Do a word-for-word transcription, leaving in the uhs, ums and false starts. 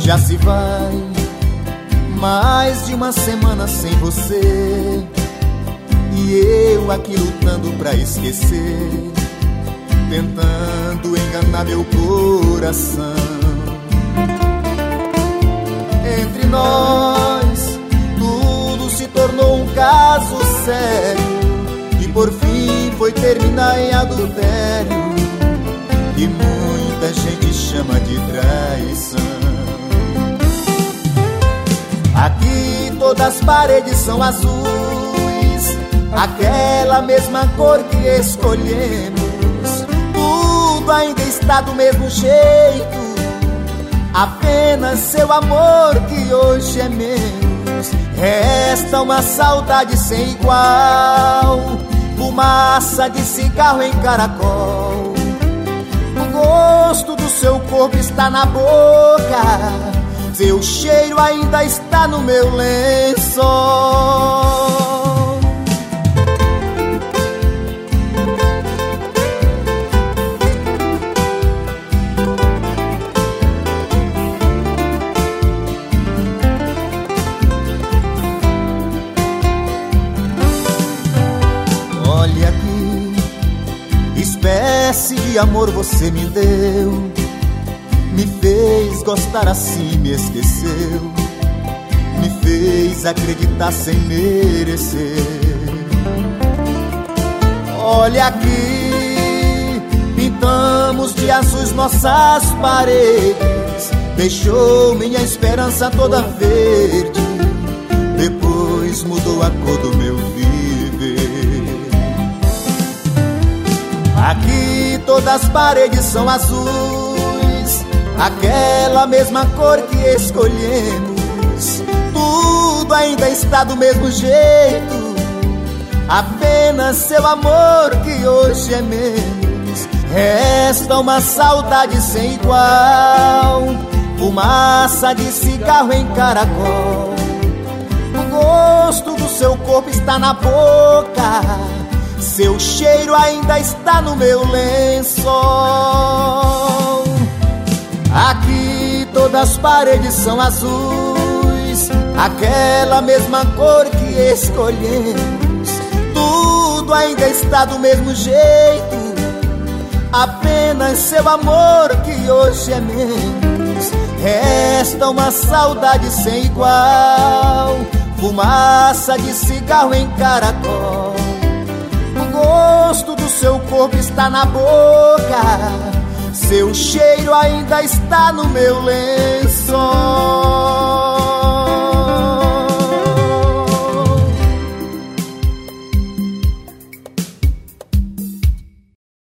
Já se vai mais de uma semana sem você, e eu aqui lutando pra esquecer, tentando enganar meu coração. Entre nós tudo se tornou um caso sério, e por fim foi terminar em adultério, que muita gente chama de traição. Aqui todas as paredes são azuis, aquela mesma cor que escolhemos. Tudo ainda está do mesmo jeito, apenas seu amor que hoje é menos. Resta uma saudade sem igual, fumaça de cigarro em caracol. O gosto do seu corpo está na boca, seu cheiro ainda está no meu lençol. Olha aqui, espécie de amor você me deu, me fez gostar assim, me esqueceu, me fez acreditar sem merecer. Olha aqui, pintamos de azuis nossas paredes, deixou minha esperança toda verde, depois mudou a cor do meu viver. Aqui todas as paredes são azuis, aquela mesma cor que escolhemos. Tudo ainda está do mesmo jeito, apenas seu amor que hoje é menos. Resta uma saudade sem igual, fumaça de cigarro em caracol. O gosto do seu corpo está na boca, seu cheiro ainda está no meu lençol. Aqui todas as paredes são azuis, aquela mesma cor que escolhemos. Tudo ainda está do mesmo jeito, apenas seu amor que hoje é menos. Resta uma saudade sem igual, fumaça de cigarro em caracol. O gosto do seu corpo está na boca, seu cheiro ainda está no meu lençol.